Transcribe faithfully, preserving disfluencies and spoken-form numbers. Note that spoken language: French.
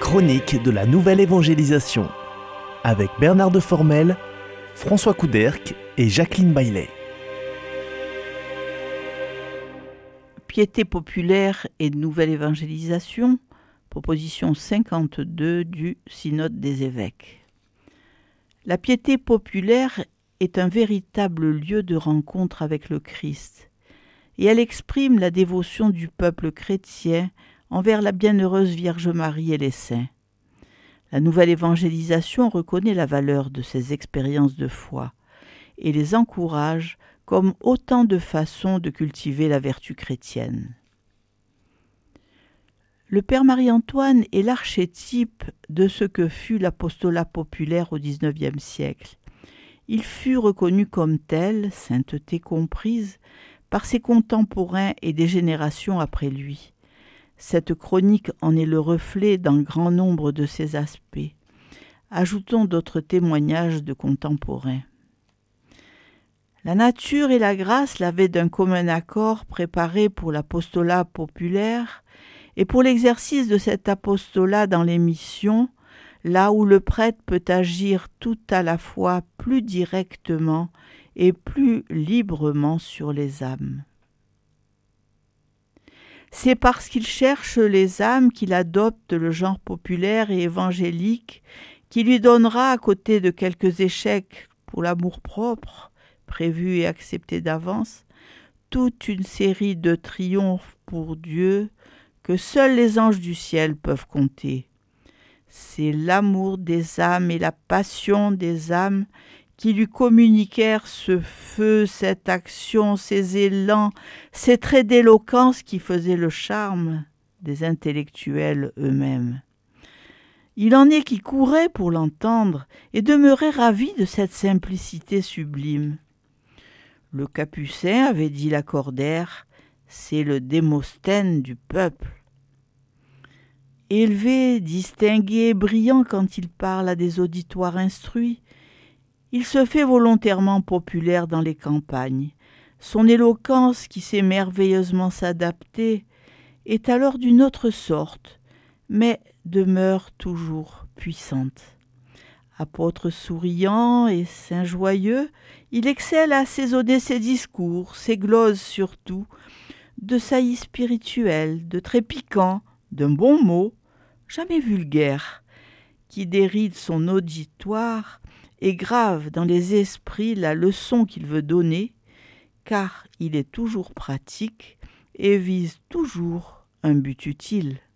chronique de la nouvelle évangélisation avec Bernard de Formel, François Couderc et Jacqueline Baillet. Piété populaire et nouvelle évangélisation, proposition cinquante-deux du Synode des évêques. La piété populaire est un véritable lieu de rencontre avec le Christ, et elle exprime la dévotion du peuple chrétien envers la bienheureuse Vierge Marie et les saints. La nouvelle évangélisation reconnaît la valeur de ces expériences de foi et les encourage comme autant de façons de cultiver la vertu chrétienne. Le Père Marie-Antoine est l'archétype de ce que fut l'apostolat populaire au dix-neuvième siècle. Il fut reconnu comme tel, sainteté comprise, par ses contemporains et des générations après lui. Cette chronique en est le reflet dans grand nombre de ses aspects. Ajoutons d'autres témoignages de contemporains. La nature et la grâce l'avaient d'un commun accord préparé pour l'apostolat populaire et pour l'exercice de cet apostolat dans les missions, là où le prêtre peut agir tout à la fois plus directement et plus librement sur les âmes. C'est parce qu'il cherche les âmes qu'il adopte le genre populaire et évangélique qui lui donnera, à côté de quelques échecs pour l'amour-propre, prévus et acceptés d'avance, toute une série de triomphes pour Dieu que seuls les anges du ciel peuvent compter. C'est l'amour des âmes et la passion des âmes qui lui communiquèrent ce feu, cette action, ces élans, ces traits d'éloquence qui faisaient le charme des intellectuels eux-mêmes. Il en est qui couraient pour l'entendre et demeuraient ravis de cette simplicité sublime. Le Capucin avait dit Lacordaire, c'est le Démosthène du peuple. Élevé, distingué, brillant quand il parle à des auditoires instruits, il se fait volontairement populaire dans les campagnes. Son éloquence, qui sait merveilleusement s'adapter, est alors d'une autre sorte, mais demeure toujours puissante. Apôtre souriant et saint joyeux, il excelle à assaisonner ses discours, ses gloses surtout, de saillies spirituelles, de traits piquants, d'un bon mot, jamais vulgaire, qui déride son auditoire et grave dans les esprits la leçon qu'il veut donner, car il est toujours pratique et vise toujours un but utile.